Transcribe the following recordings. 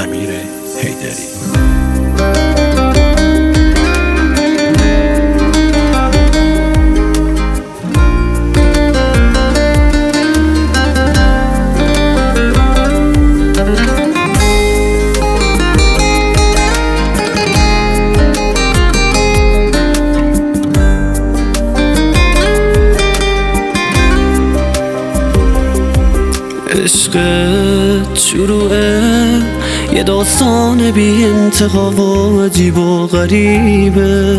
امیر حیدری. عشقت شروعه یه داستان بی انتها و عجیب و غریبه.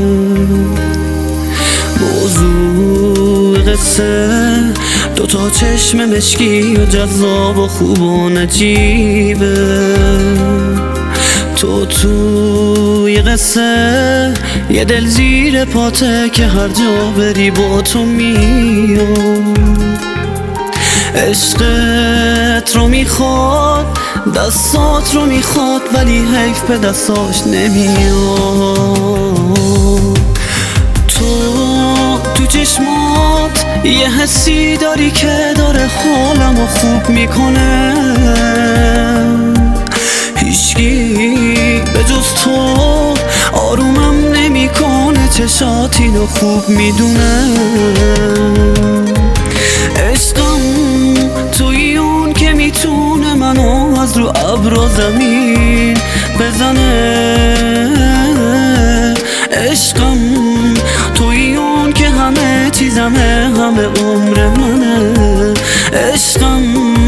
موضوع قصه دوتا چشم مشکی و جذاب و خوب و نجیبه. تو توی قصه یه دل زیر پاته که هر جا بری با تو میاد. عشقت رو میخواد، دستات رو میخواد، ولی حیف به دستاش نمیاد. تو چشمات یه حسی داری که داره حالمو خوب میکنه. هیچکی به جز تو آرومم نمیکنه، چشات اینو خوب میدونه. عشقم توی اون که میتونه منو از رو ابر زمین بزنه. عشقم توی اون که همه چیزمه، همه عمر منه. عشقم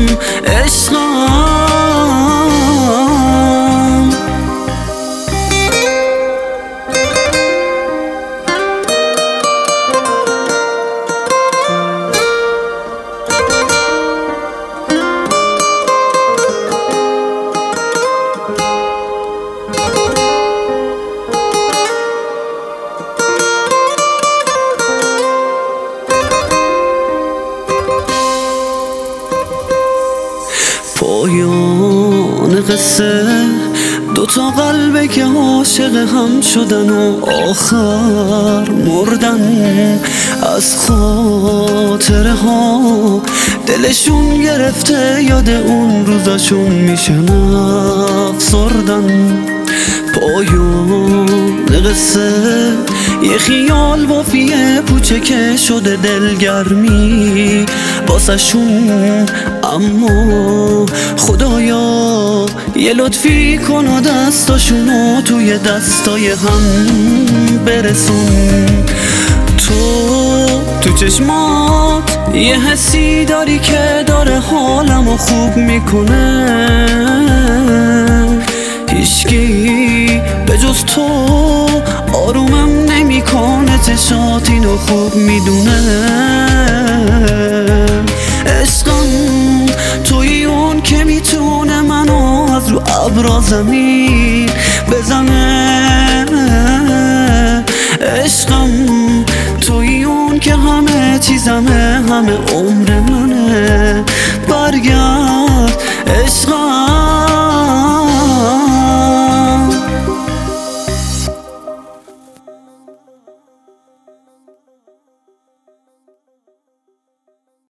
پایان قصه دوتا قلبه که عاشق هم شدن و آخر مردن. از خاطره ها دلشون گرفته، یاد اون روزاشون میشن افسردن. پایان قصه یه خیال بافیه پوچه که شده دلگرمی واسه شون. اما خدایا یه لطفی کن و دستاشونو توی دستای هم برسون. تو چشمات یه حسی داری که داره حالمو خوب میکنه. هیچکی به جز تو آرومم نمیکنه، چشات اینو خوب میدونه. عشقم توی اون که میتونه منو از رو ابر زمین بزنه.